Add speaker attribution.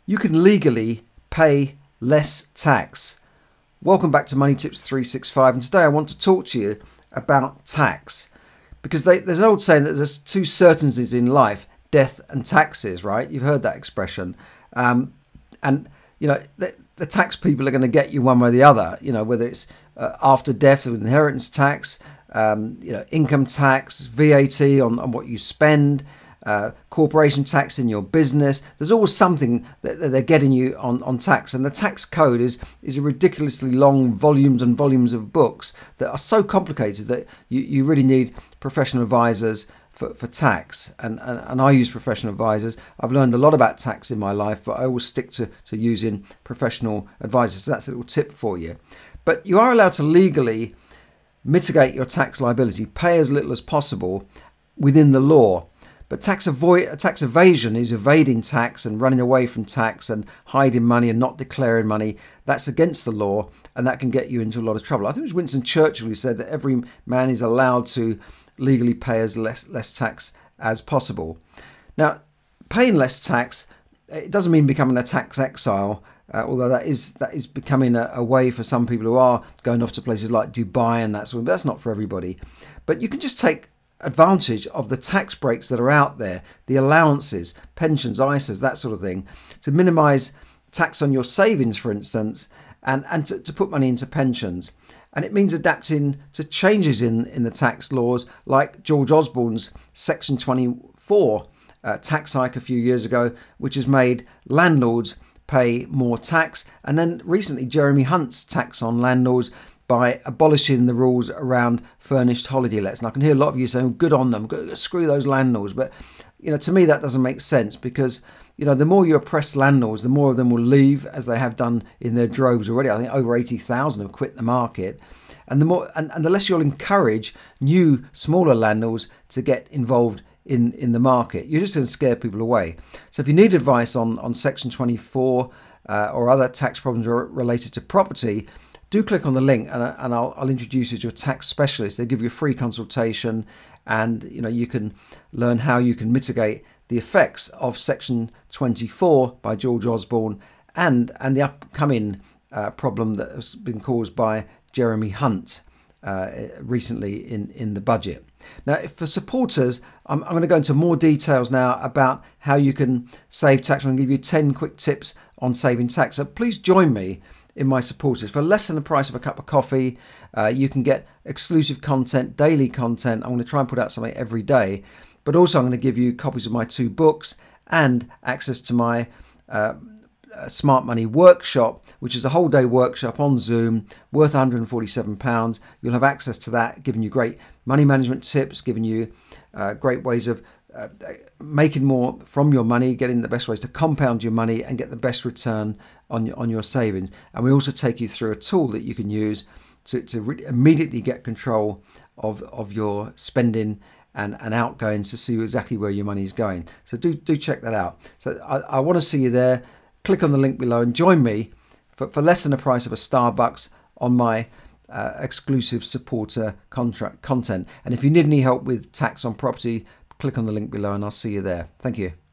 Speaker 1: you can legally pay less tax. Welcome back to Money Tips 365, and today I want to talk to you about tax, because there's an old saying that there's two certainties in life: death and taxes, right? You've heard that expression. And you know, the tax people are going to get you one way or the other, whether it's after death with inheritance tax, income tax, VAT on what you spend, corporation tax in your business. There's always something that they're getting you on tax, and the tax code is a ridiculously long volumes and volumes of books that are so complicated that you really need professional advisors for tax, and I use professional advisors. I've learned a lot about tax in my life, but I always stick to using professional advisors. So that's a little tip for you. But you are allowed to legally mitigate your tax liability, pay as little as possible within the law. But tax evasion is evading tax and running away from tax and hiding money and not declaring money. That's against the law, and that can get you into a lot of trouble. I think it was Winston Churchill who said that every man is allowed to legally pay as less tax as possible. Now, paying less tax, it doesn't mean becoming a tax exile, although that is becoming a way for some people who are going off to places like Dubai and that sort of. But that's not for everybody. But you can just take advantage of the tax breaks that are out there, the allowances, pensions, ISAs, that sort of thing, to minimise tax on your savings, for instance, and to put money into pensions. And it means adapting to changes in the tax laws, like George Osborne's Section 24 tax hike a few years ago, which has made landlords pay more tax. And then recently, Jeremy Hunt's tax on landlords by abolishing the rules around furnished holiday lets. And I can hear a lot of you saying, good on them, screw those landlords. But, to me, that doesn't make sense, because the more you oppress landlords, the more of them will leave, as they have done in their droves already. I think over 80,000 have quit the market. And the more and the less you'll encourage new, smaller landlords to get involved in the market, you're just going to scare people away. So if you need advice on Section 24 or other tax problems related to property, do click on the link, and I'll introduce you to a tax specialist. They give you a free consultation, and you can learn how you can mitigate the effects of Section 24 by George Osborne and the upcoming problem that has been caused by Jeremy Hunt recently in the budget. Now, for supporters, I'm going to go into more details now about how you can save tax. I'm going to give you 10 quick tips on saving tax. So please join me in my supporters. For less than the price of a cup of coffee, you can get exclusive content, daily content. I'm going to try and put out something every day. But also I'm going to give you copies of my 2 books and access to my Smart Money workshop, which is a whole day workshop on Zoom worth £147. You'll have access to that, giving you great money management tips, giving you great ways of making more from your money, getting the best ways to compound your money and get the best return on your savings. And we also take you through a tool that you can use to immediately get control of your spending and outgoings, to see exactly where your money is going. So do check that out. So I want to see you there. Click on the link below and join me for less than the price of a Starbucks on my exclusive supporter contract content. And if you need any help with tax on property, click on the link below and I'll see you there. Thank you.